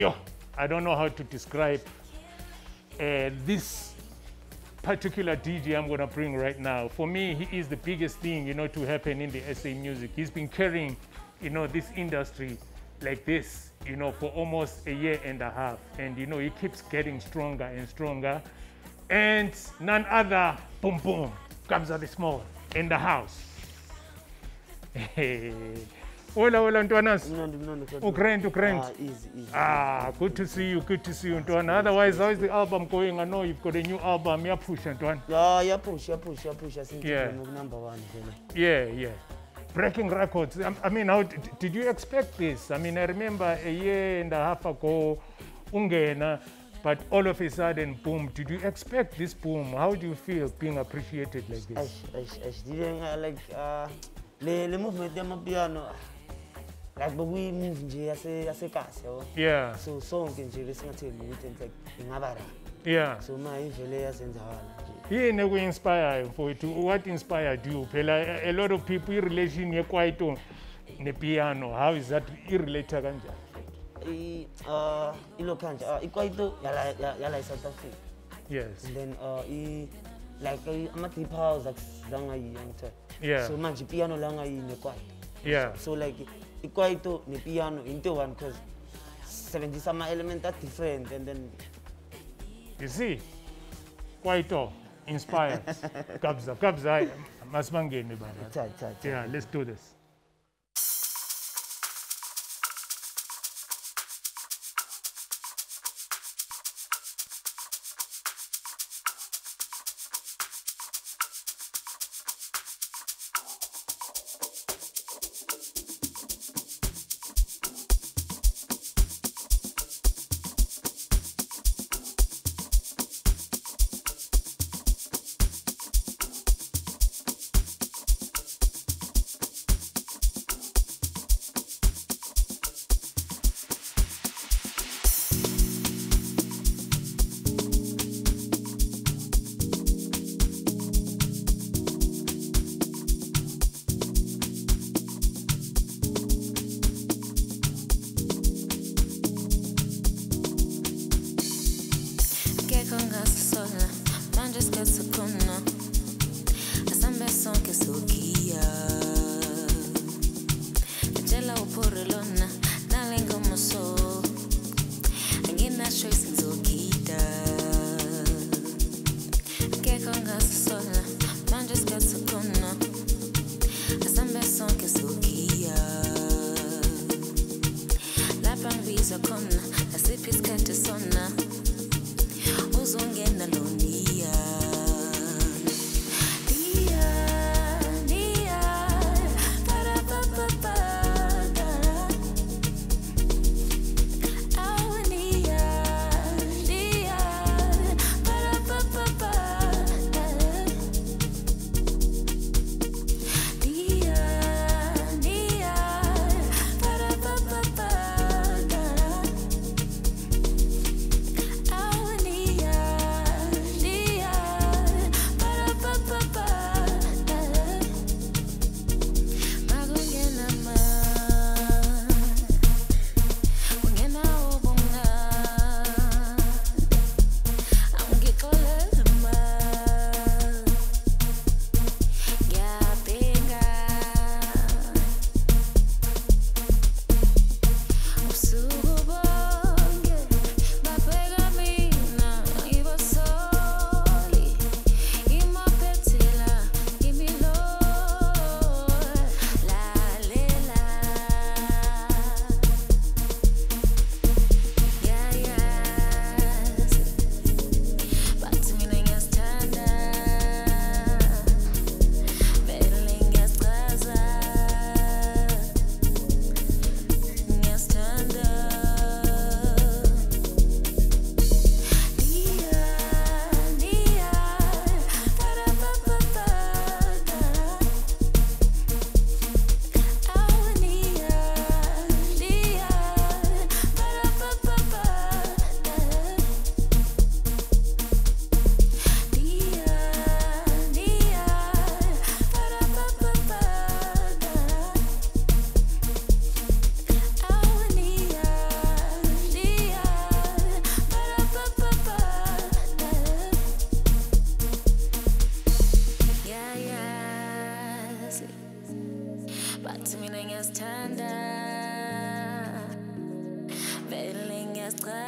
Yo, I don't know how to describe this particular DJ I'm gonna bring right now. For me, he is the biggest thing, to happen in the SA music. He's been carrying, this industry like this, for almost a year and a half. And, he keeps getting stronger and stronger. And none other, boom, boom, Kabza De Small in the house. Hola, Ntwanas. Ukraine. Easy. Good to see you, Ntwana. Otherwise, how is the album going? I know you've got a new album. You're pushing, Ntwana. Yeah, push. I think number one. Yeah. Breaking records. I mean, how did you expect this? I mean, I remember a year and a half ago, Ungena, but all of a sudden, boom. Did you expect this boom? How do you feel being appreciated like this? I didn't like the movement of piano. Like, but we move as a cast. Yeah. So song can you listen to me like in Avara. Yeah. So my influence and He never inspired for it. What inspired you? A lot of people in relation here quite on the piano. How is that irrelated? Igual yala South Africa. Yes. And then like I'm at the house like yeah. So much piano langa in the quiet. Yeah. So like igual the piano into one because 70 some element are different and then you see, quite inspired. Kabza, Masmangeni. Yeah, let's do this.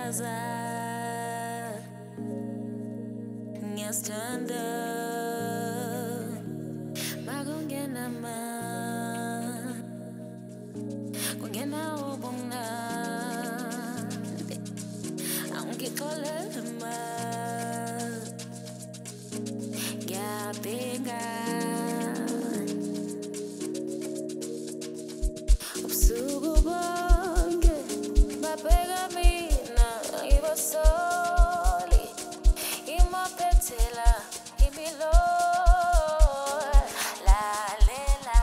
ngiyaza ngiyasithanda makungena kungena ubumnandi angixolele ngiyabhenga ubusuku bonke babheka mina ngibasoli imaphethela imilo lalela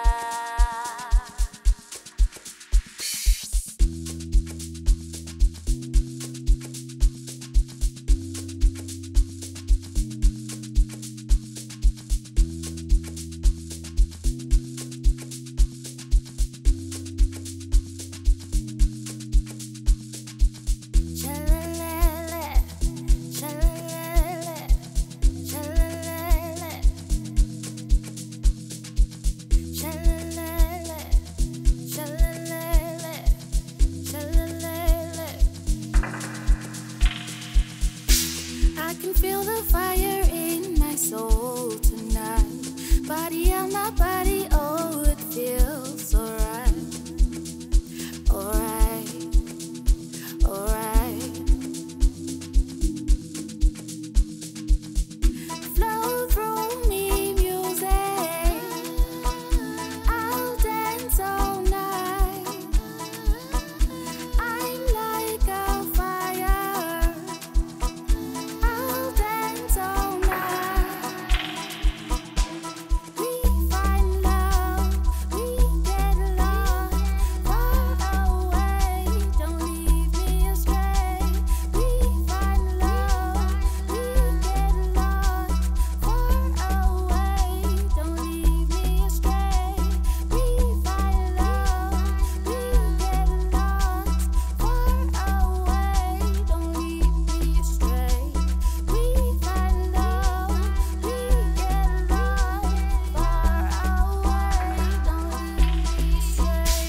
I can feel the fire in my soul tonight. Body on my body, oh, it feels alright. Alright, alright. Flow through me, music. I'll dance all night. I'm like a fire. I'll dance all night. We find love, we get lost, far away. Don't leave me astray. We find love, we get lost, far away. Don't leave me astray. We find love, we get lost, far away. Don't leave me astray. We find love, we get lost, far away. Don't leave me astray.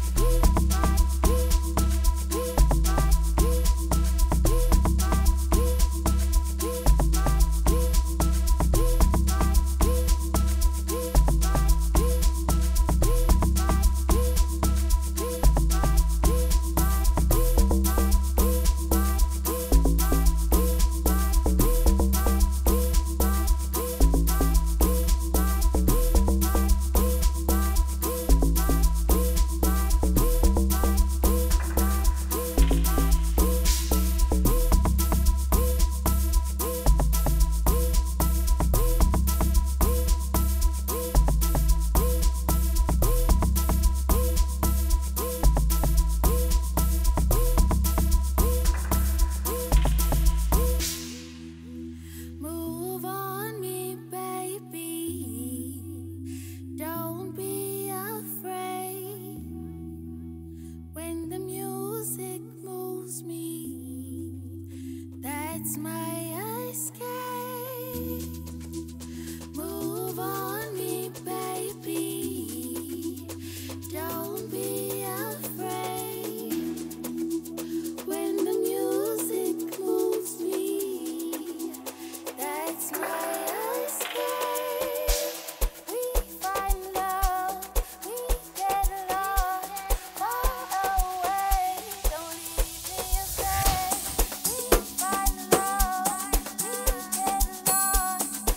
Move on me, baby. Don't be afraid. When the music moves me, that's my escape. Move on me, baby. Don't be afraid. When the music moves me, that's my escape. We find love, we get lost, far away. Don't leave me astray. We find love, we get lost,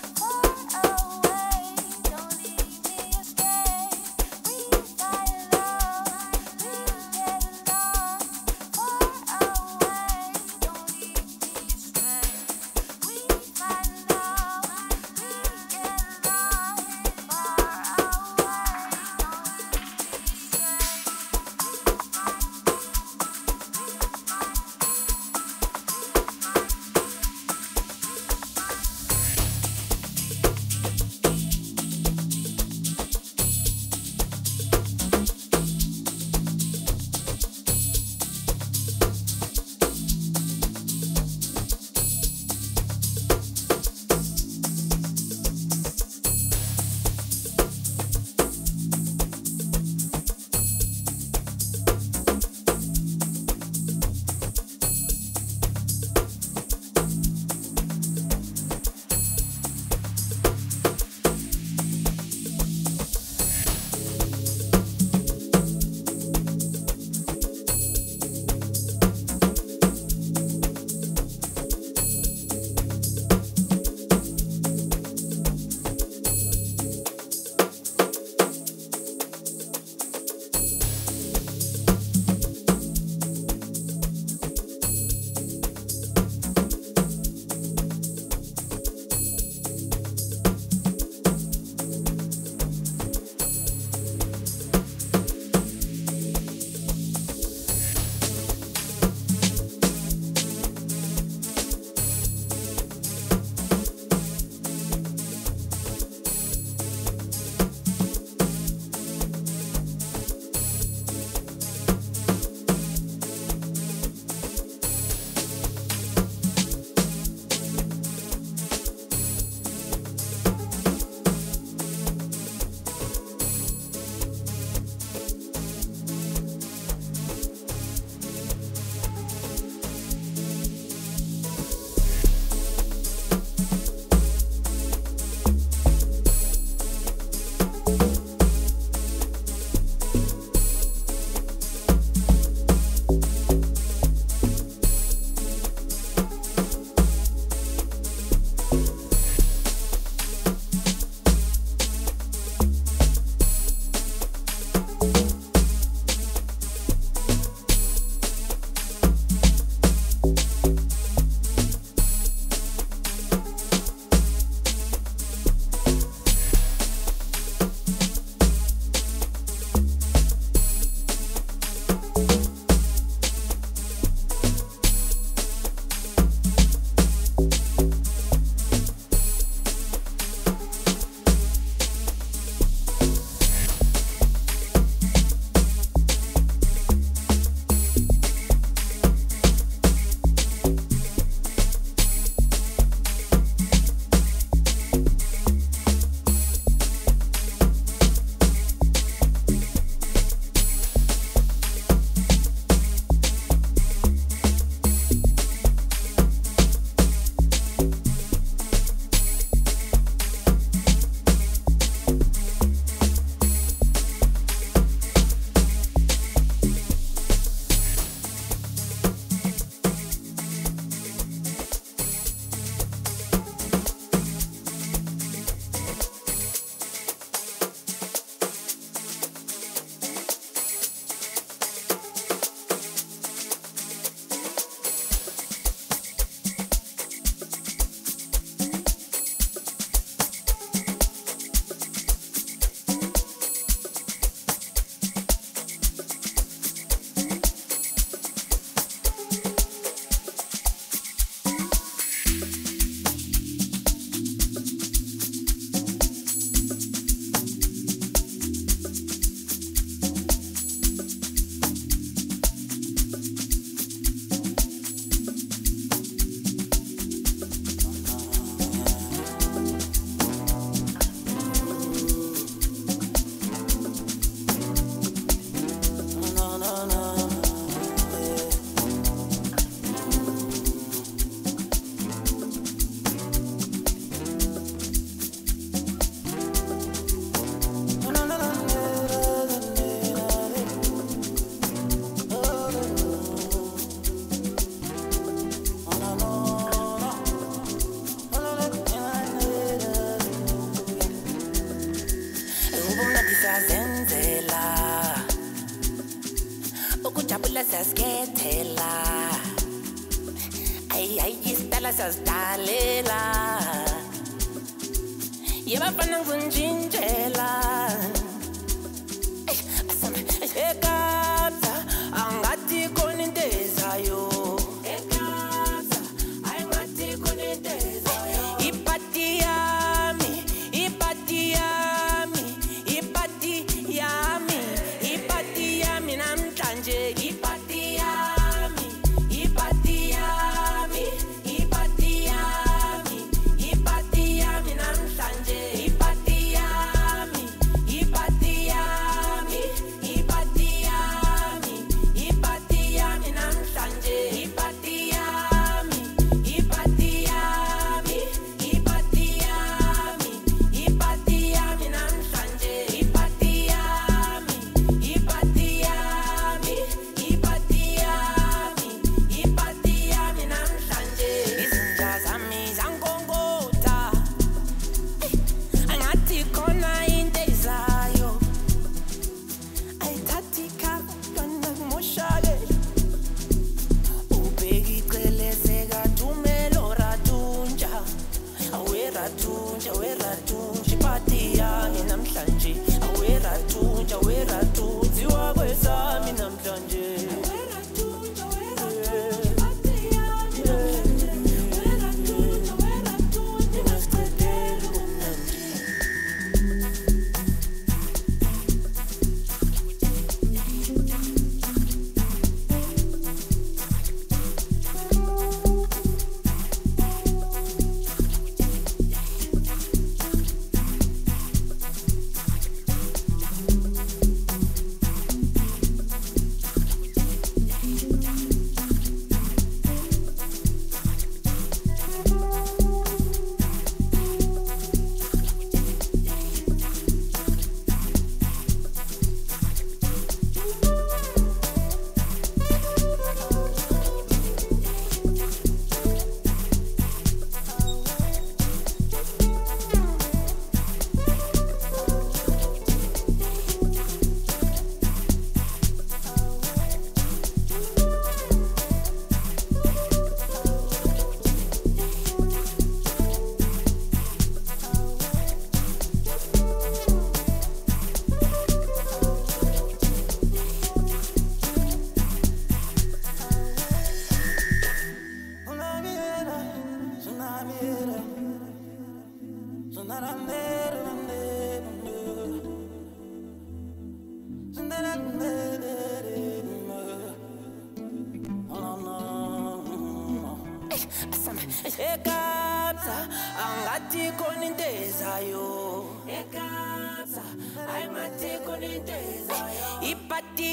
Siyazidala siyazidalela Yebafana ngunjinjela Ekapsa angati konintezayo Ekapsa angati konintezayo Ipati yami namhlanje Ipati yami namhlanje Ipati yami namhlanje Ipati yami namhlanje Ipati yami namhlanje Izinja zami zangonkotha Angathi khona into ezayo Ayithathi khapana kumoshake Ubheki celeze kathumelo ratunja Awe ratunja Ipati yami namhlanje Awe ratunja Ziwa kwesami namhlanje Ekapsa angathi konintezayo Ekapsa angathi konintezayo Ipati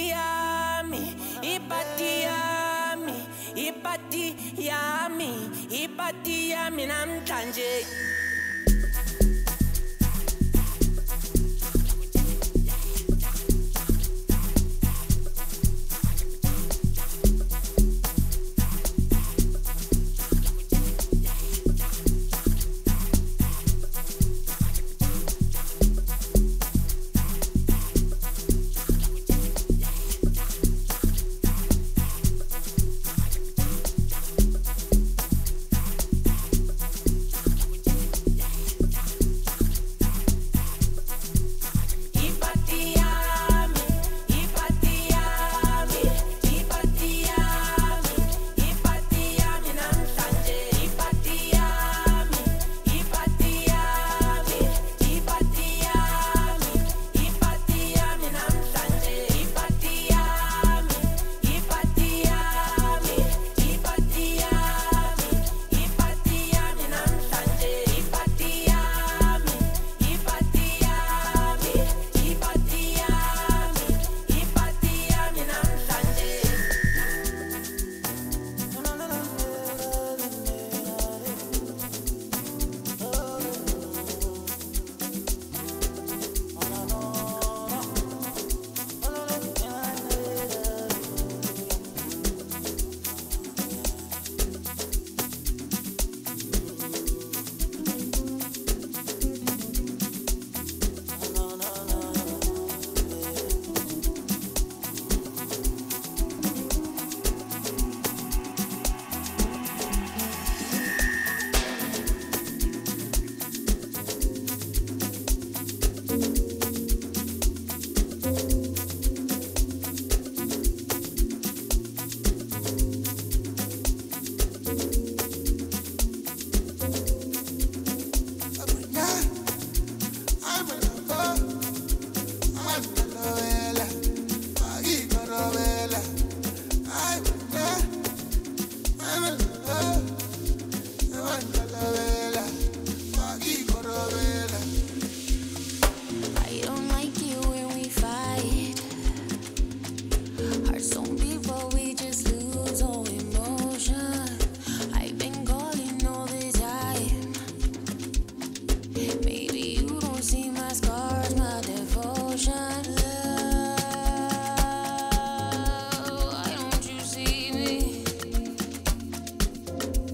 yami namhlanje I don't like you when we fight. Hearts don't beat, but we just lose all emotion. I've been calling all the time. Maybe you don't see my scars, my devotion. Love, why don't you see me?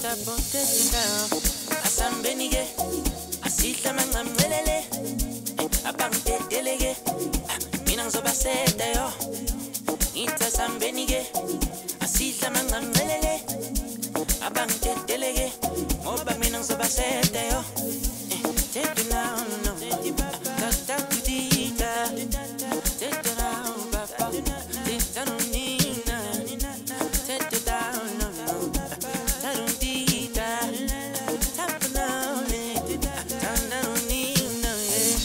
itabotetela asambenike asihla mangamcelele abangiteteleke mina ngizobaseta yo ita sambenike asihla mangamcelele abangiteteleke ngoba mina ngizobaseta yo take it now no ta to dita take it now papa take it nina take it down no ta don't dita tap now ta down nina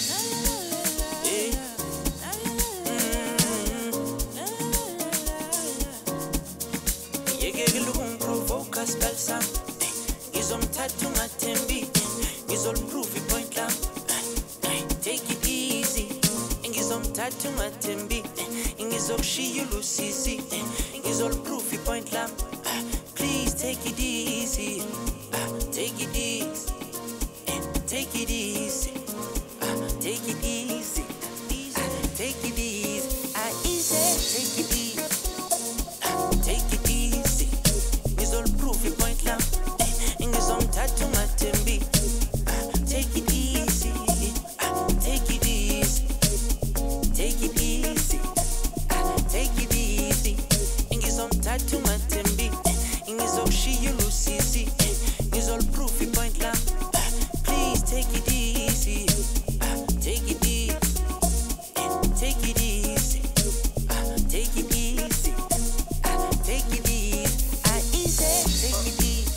yeke lokum provoke spell sam ngizomthatha ungathembi ngizolprove ipoint lam take it easy ngizomthatha ungathembi ngizokushiya ulusisi ngizolprove ipoint lam please take it easy take it easy take it easy take it easy take it easy easy take it easy take it easy ngizolprove ipoint lam ngizomthatha ungathembi take it easy take it easy take it easy take it easy ngizomthatha ungathembi ngizokushiya ulusisi ngizolprove ipoint lam please take it easy take it easy take it easy take it easy take it easy easy take it easy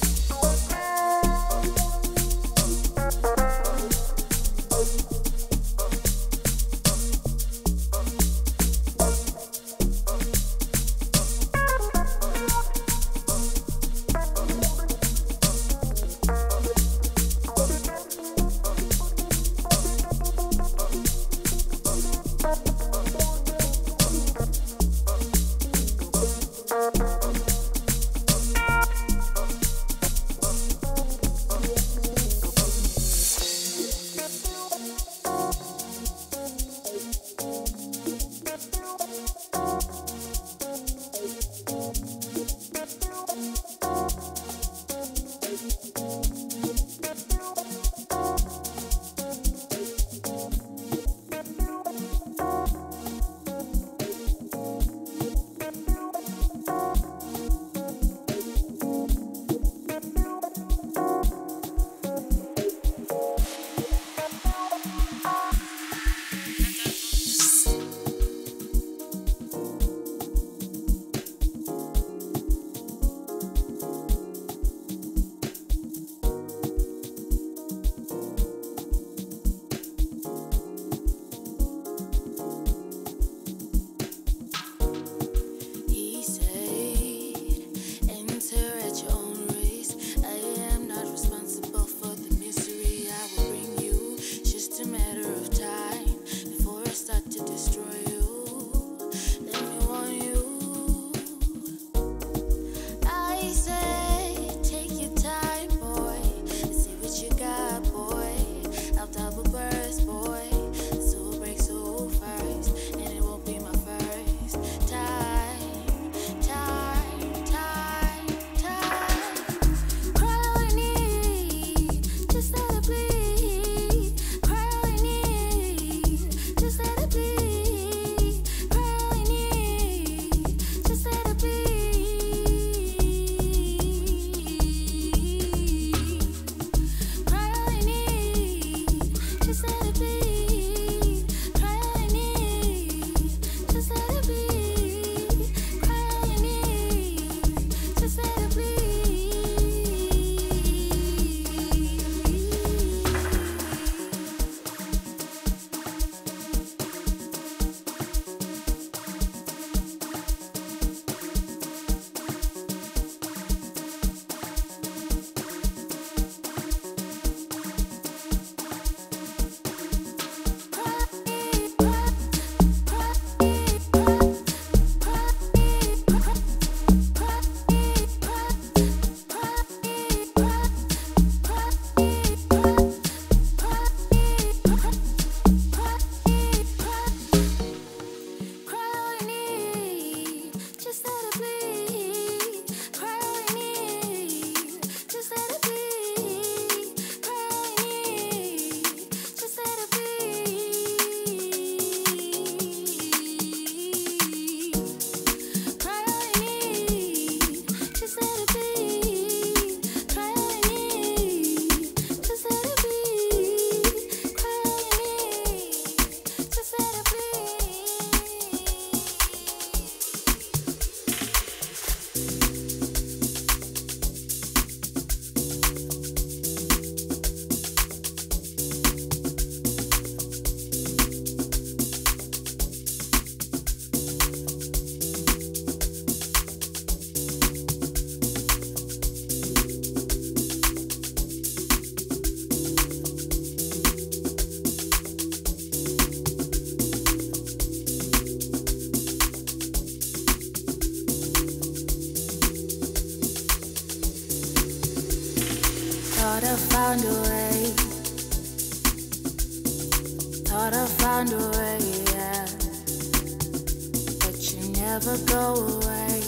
Thought I found a way. Thought I found a way, yeah. But you never go away.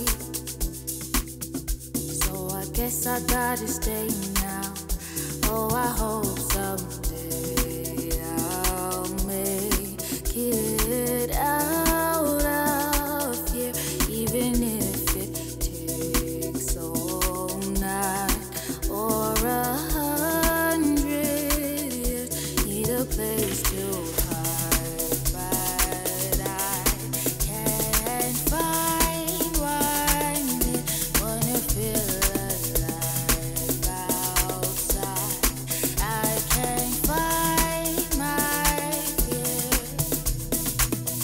So I guess I gotta stay now. Oh, I hope someday I'll make it out of here, even if it takes all night or 100 years. Need a place to hide, but I can't find one. Wanna feel alive outside. I can't find my fear.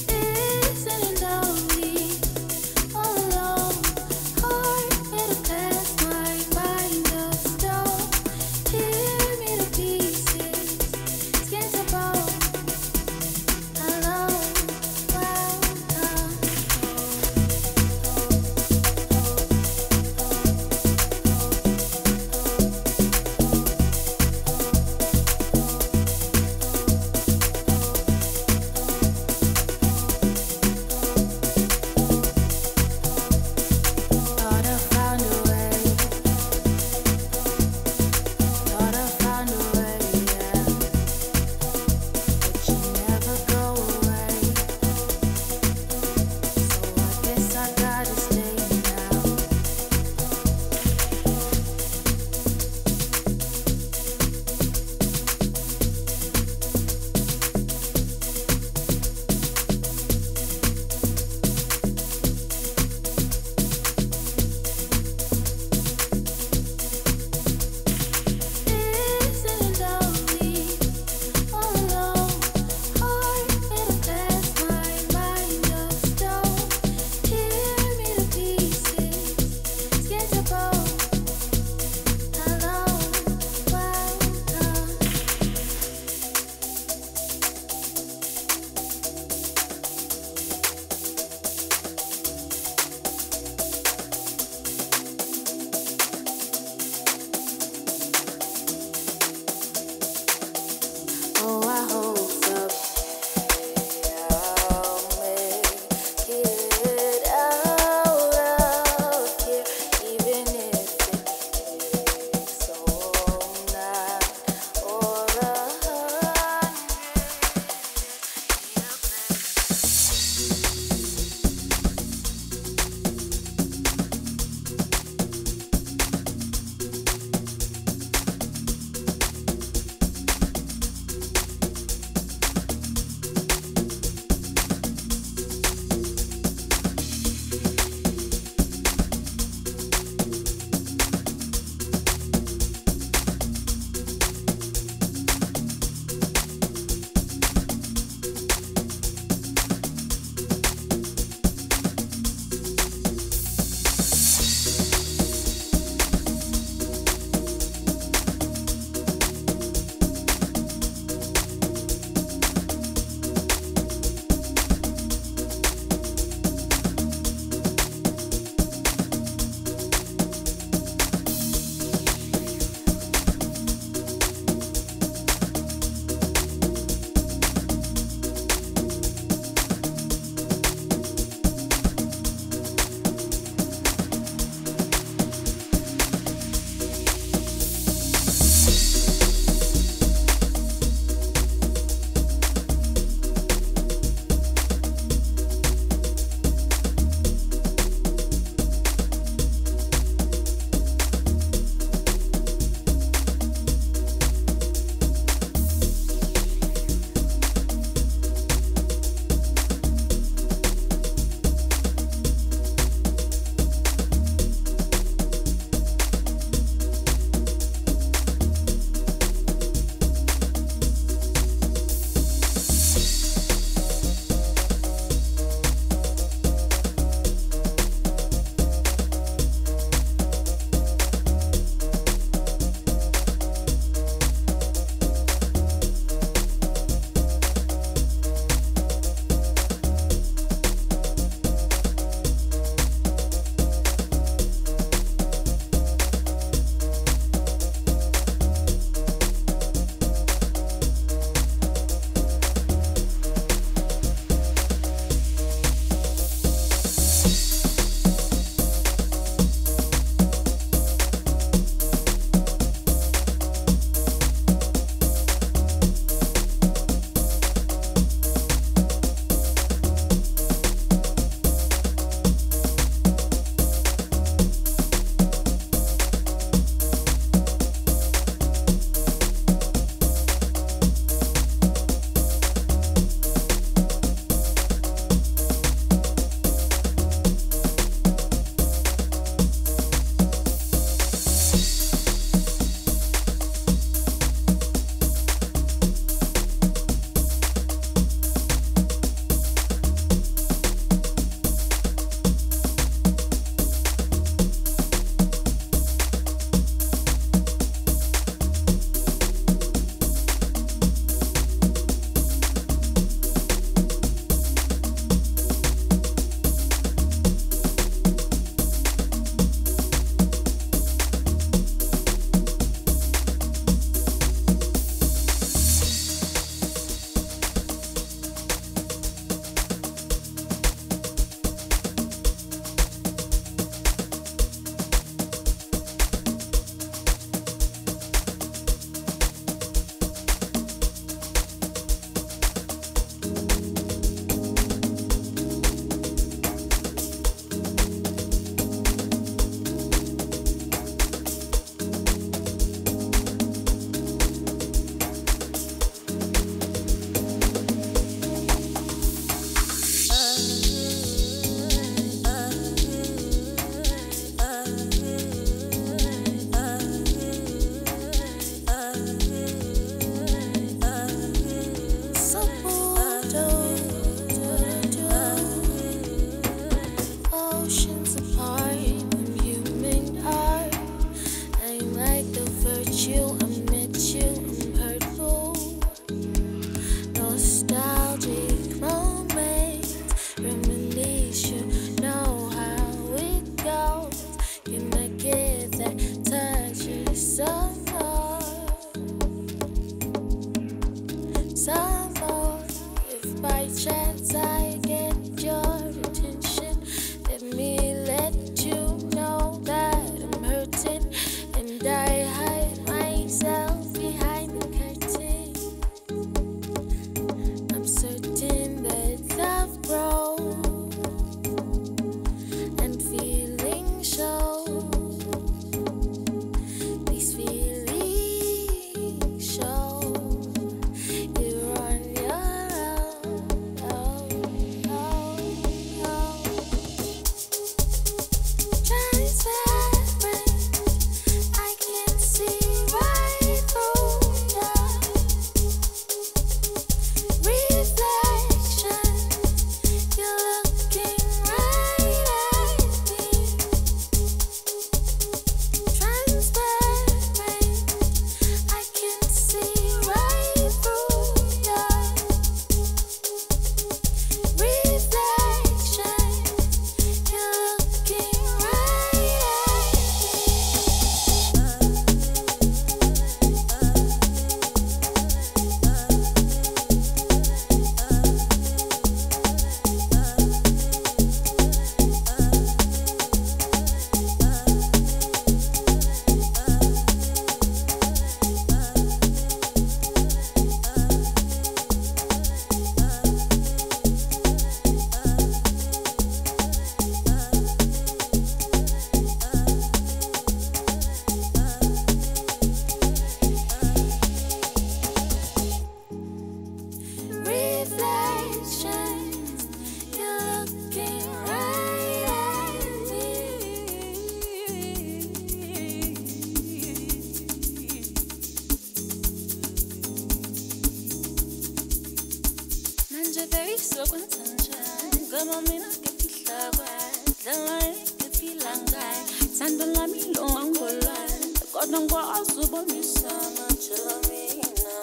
Mama mina ke fihla kwa dlala ke fila ngai Sando la mi lo angola Kodwa ngwazubo misama Chela mina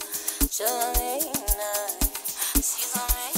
Siza mina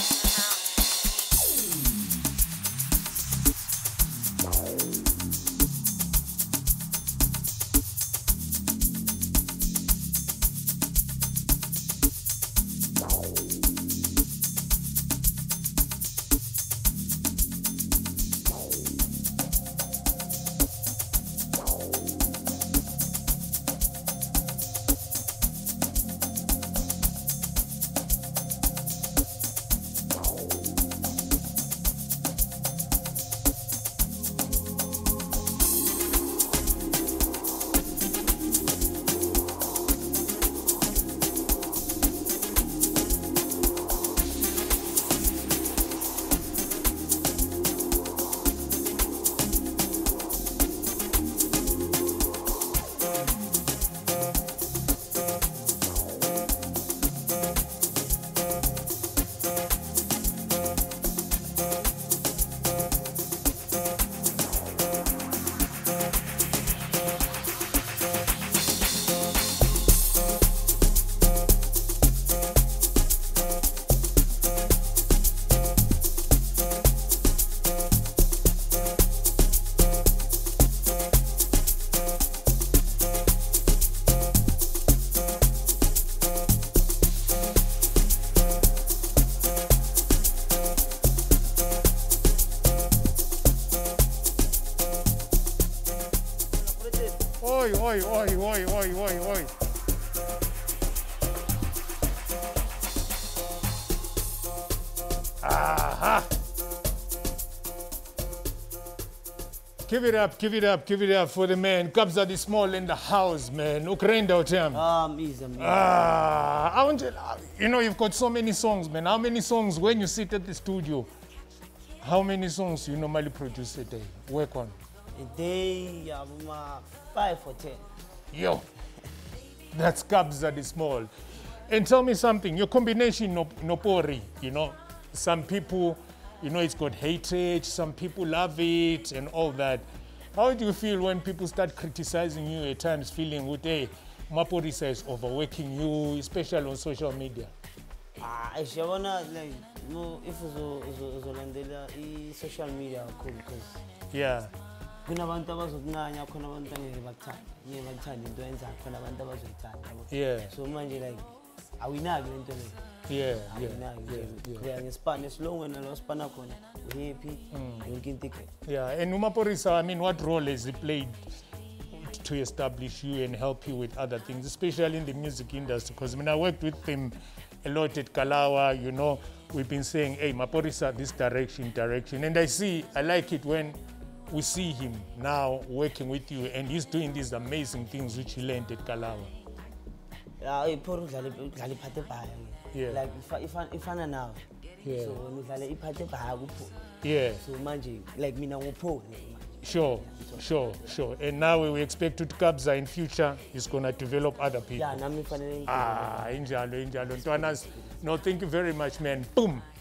Oi. Aha. Give it up for the man. Kabza the Small in the house, man. Ukrenda utam. Easy. I want you know, you've got so many songs, man. How many songs when you sit at the studio? How many songs you normally produce a day? Work on? A day, 5 or 10. Yo, that's Kabza the Small. And tell me something, your combination Nopori, you know, some people, you know, it's got hatred, some people love it and all that. How do you feel when people start criticizing you at times, feeling with, hey, Maphorisa is overworking you, especially on social media? Siyabona like no if uzolandela i-social media kakhulu because yeah, kunabantu abazokunqanya khona abantu angeke bakuthande into yenza khona abantu abazoyithanda yeah, so manje like awinaki lento le yeah. kuya ngesipani slow wena lo spana khona happy yonke into ikhe Yeah, and Maphorisa, I mean, what role has he played to establish you and help you with other things, especially in the music industry? Because I mean, I worked with him a lot at Kalawa, you know, we've been saying, hey, Maphorisa, this direction. And I like it when we see him now working with you and he's doing these amazing things which he learned at Kalawa. iphoru udlala iphathe bhaya Yeah. like ifana nawe Yeah. so when udlala iphathe bhaya kupho Yeah, so manje like mina ngopho sure. And now we expect to Kabza in future, he's going to develop other people. yeah nami fanele Injalo. Ntwanas, no, thank you very much, man. Boom.